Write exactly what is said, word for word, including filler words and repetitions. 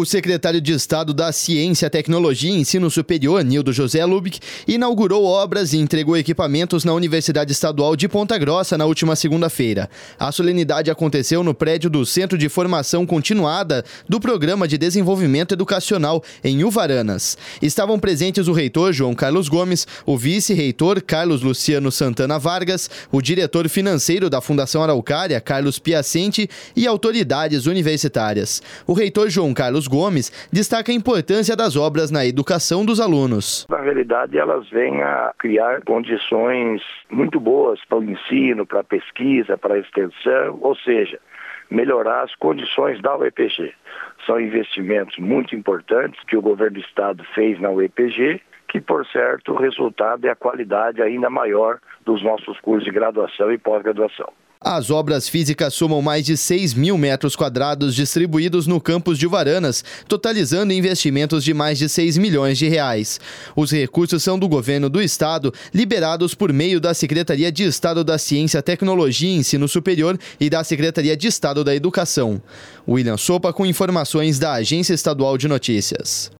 O secretário de Estado da Ciência, Tecnologia e Ensino Superior, Nildo José Lubick, inaugurou obras e entregou equipamentos na Universidade Estadual de Ponta Grossa na última segunda-feira. A solenidade aconteceu no prédio do Centro de Formação Continuada do Programa de Desenvolvimento Educacional, em Uvaranas. Estavam presentes o reitor João Carlos Gomes, o vice-reitor Carlos Luciano Santana Vargas, o diretor financeiro da Fundação Araucária, Carlos Piacente, e autoridades universitárias. O reitor João Carlos Gomes destaca a importância das obras na educação dos alunos. Na realidade, elas vêm a criar condições muito boas para o ensino, para a pesquisa, para a extensão, ou seja, melhorar as condições da U E P G. São investimentos muito importantes que o governo do estado fez na U E P G, que, por certo, o resultado é a qualidade ainda maior dos nossos cursos de graduação e pós-graduação. As obras físicas somam mais de seis mil metros quadrados distribuídos no campus de Uvaranas, totalizando investimentos de mais de seis milhões de reais. Os recursos são do governo do estado, liberados por meio da Secretaria de Estado da Ciência, Tecnologia e Ensino Superior e da Secretaria de Estado da Educação. William Sopa com informações da Agência Estadual de Notícias.